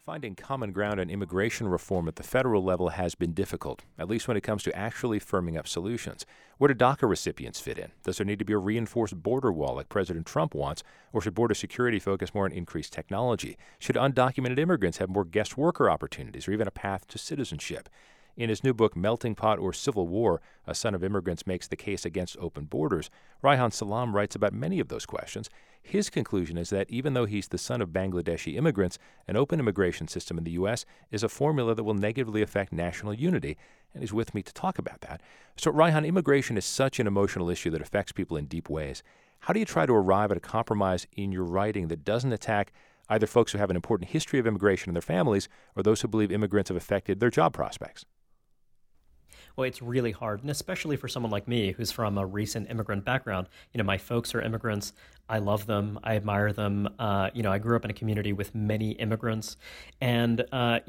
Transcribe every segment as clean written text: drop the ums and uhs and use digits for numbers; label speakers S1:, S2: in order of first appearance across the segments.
S1: Finding common ground on immigration reform at the federal level has been difficult, at least when it comes to actually firming up solutions. Where do DACA recipients fit in? Does there need to be a reinforced border wall like President Trump wants, or should border security focus more on increased technology? Should undocumented immigrants have more guest worker opportunities or even a path to citizenship? In his new book, Melting Pot or Civil War, A Son of Immigrants Makes the Case Against Open Borders, Reihan Salam writes about many of those questions. His conclusion is that even though he's the son of Bangladeshi immigrants, an open immigration system in the U.S. is a formula that will negatively affect national unity, and he's with me to talk about that. So, Reihan, immigration is such an emotional issue that affects people in deep ways. How do you try to arrive at a compromise in your writing that doesn't attack either folks who have an important history of immigration in their families or those who believe immigrants have affected their job prospects?
S2: Well, it's really hard, and especially for someone like me who's from a recent immigrant background. My folks are immigrants. I love them. I admire them. I grew up in a community with many immigrants. And,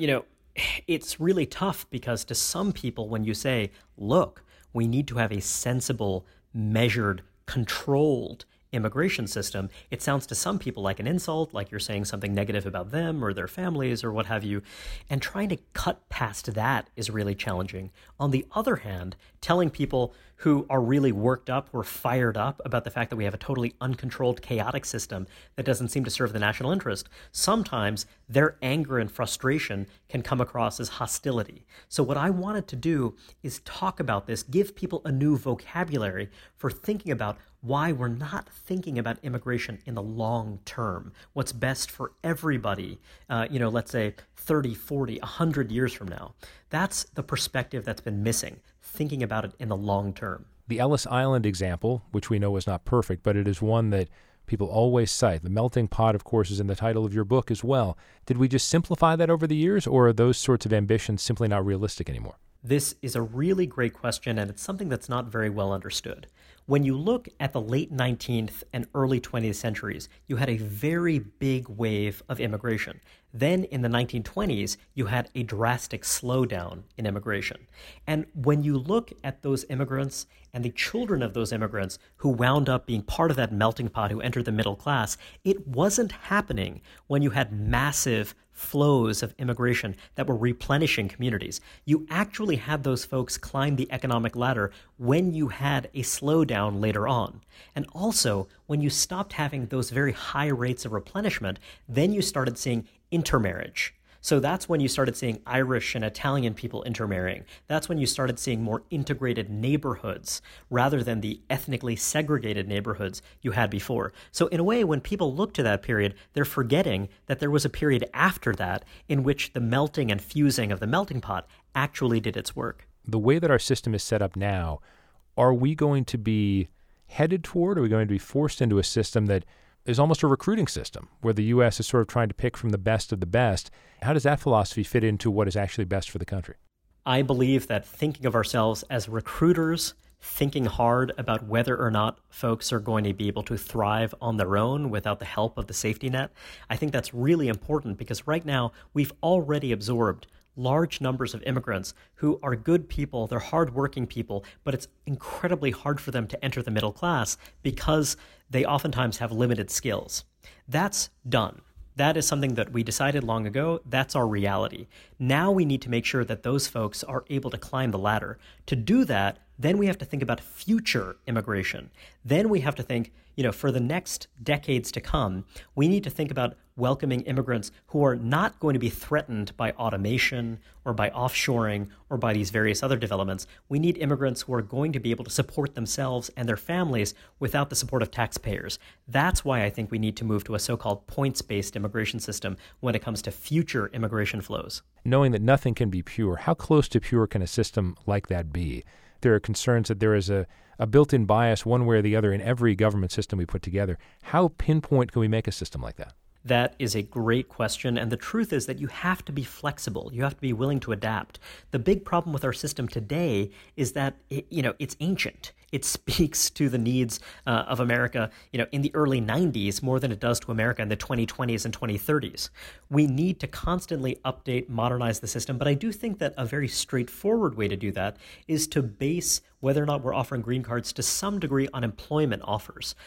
S2: it's really tough because to some people, when you say, look, we need to have a sensible, measured, controlled immigration system, it sounds to some people like an insult, like you're saying something negative about them or their families or what have you. And trying to cut past that is really challenging. On the other hand, telling people who are really worked up or fired up about the fact that we have a totally uncontrolled, chaotic system that doesn't seem to serve the national interest, sometimes their anger and frustration can come across as hostility. So what I wanted to do is talk about this, give people a new vocabulary for thinking about why we're not thinking about immigration in the long term, what's best for everybody, let's say 30, 40, 100 years from now. That's the perspective that's been missing, thinking about it in the long term.
S1: The Ellis Island example, which we know is not perfect, but it is one that people always cite. The melting pot, of course, is in the title of your book as well. Did we just simplify that over the years, or are those sorts of ambitions simply not realistic anymore?
S2: This is a really great question, and it's something that's not very well understood. When you look at the late 19th and early 20th centuries, you had a very big wave of immigration. Then in the 1920s, you had a drastic slowdown in immigration. And when you look at those immigrants and the children of those immigrants who wound up being part of that melting pot, who entered the middle class, it wasn't happening when you had massive flows of immigration that were replenishing communities. You actually had those folks climb the economic ladder when you had a slowdown later on. And also, when you stopped having those very high rates of replenishment, then you started seeing intermarriage. So that's when you started seeing Irish and Italian people intermarrying. That's when you started seeing more integrated neighborhoods rather than the ethnically segregated neighborhoods you had before. So in a way, when people look to that period, they're forgetting that there was a period after that in which the melting and fusing of the melting pot actually did its work.
S1: The way that our system is set up now, are we going to be headed toward, are we going to be forced into a system that is almost a recruiting system where the U.S. is sort of trying to pick from the best of the best? How does that philosophy fit into what is actually best for the country?
S2: I believe that thinking of ourselves as recruiters, thinking hard about whether or not folks are going to be able to thrive on their own without the help of the safety net, I think that's really important because right now we've already absorbed large numbers of immigrants who are good people, they're hardworking people, but it's incredibly hard for them to enter the middle class because they oftentimes have limited skills. That's done. That is something that we decided long ago. That's our reality. Now we need to make sure that those folks are able to climb the ladder. To do that, then we have to think about future immigration. Then we have to think, for the next decades to come, we need to think about welcoming immigrants who are not going to be threatened by automation or by offshoring or by these various other developments. We need immigrants who are going to be able to support themselves and their families without the support of taxpayers. That's why I think we need to move to a so-called points-based immigration system when it comes to future immigration flows.
S1: Knowing that nothing can be pure, how close to pure can a system like that be? There are concerns that there is a built-in bias one way or the other in every government system we put together. How pinpoint can we make a system like that?
S2: That is a great question, and the truth is that you have to be flexible. You have to be willing to adapt. The big problem with our system today is that it's ancient. It speaks to the needs of America, in the early 90s more than it does to America in the 2020s and 2030s. We need to constantly update, modernize the system, but I do think that a very straightforward way to do that is to base whether or not we're offering green cards to some degree on employment offers.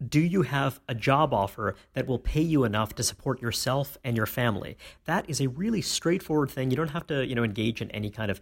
S2: do you have a job offer that will pay you enough to support yourself and your family? That is a really straightforward thing. You don't have to, engage in any kind of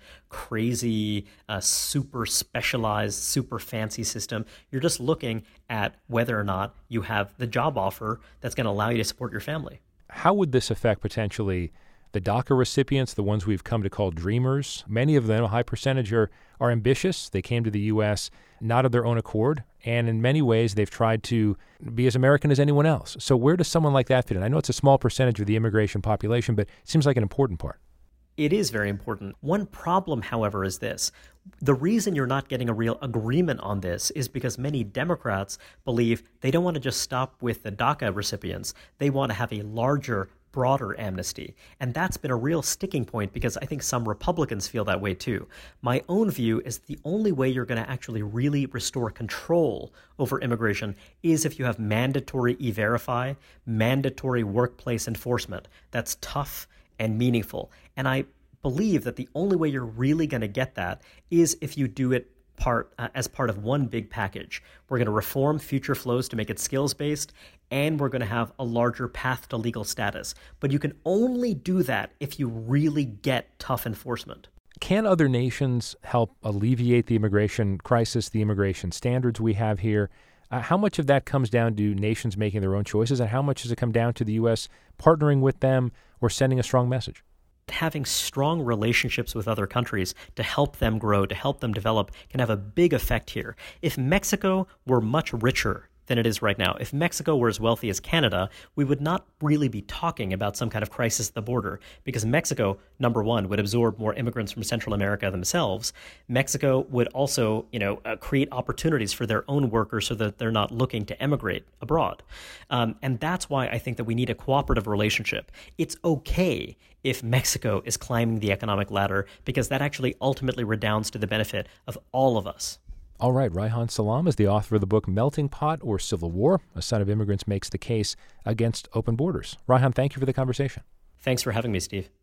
S2: crazy, super specialized, super fancy system. You're just looking at whether or not you have the job offer that's going to allow you to support your family.
S1: How would this affect potentially the DACA recipients, the ones we've come to call dreamers? Many of them, a high percentage, are ambitious. They came to the U.S. not of their own accord, and in many ways they've tried to be as American as anyone else. So where does someone like that fit in? I know it's a small percentage of the immigration population, but it seems like an important part.
S2: It is very important. One problem, however, is this. The reason you're not getting a real agreement on this is because many Democrats believe they don't want to just stop with the DACA recipients. They want to have a larger, broader amnesty. And that's been a real sticking point because I think some Republicans feel that way too. My own view is the only way you're going to actually really restore control over immigration is if you have mandatory E-Verify, mandatory workplace enforcement. That's tough and meaningful. And I believe that the only way you're really going to get that is if you do it as part of one big package. We're going to reform future flows to make it skills-based, and we're going to have a larger path to legal status. But you can only do that if you really get tough enforcement.
S1: Can other nations help alleviate the immigration crisis, the immigration standards we have here? How much of that comes down to nations making their own choices, and how much does it come down to the U.S. partnering with them or sending a strong message?
S2: Having strong relationships with other countries to help them grow, to help them develop, can have a big effect here. If Mexico were much richer than it is right now, if Mexico were as wealthy as Canada, we would not really be talking about some kind of crisis at the border because Mexico, number one, would absorb more immigrants from Central America themselves. Mexico would also, create opportunities for their own workers so that they're not looking to emigrate abroad. And that's why I think that we need a cooperative relationship. It's okay if Mexico is climbing the economic ladder because that actually ultimately redounds to the benefit of all of us.
S1: All right, Reihan Salam is the author of the book Melting Pot or Civil War, A Son of Immigrants Makes the Case Against Open Borders. Reihan, thank you for the conversation.
S2: Thanks for having me, Steve.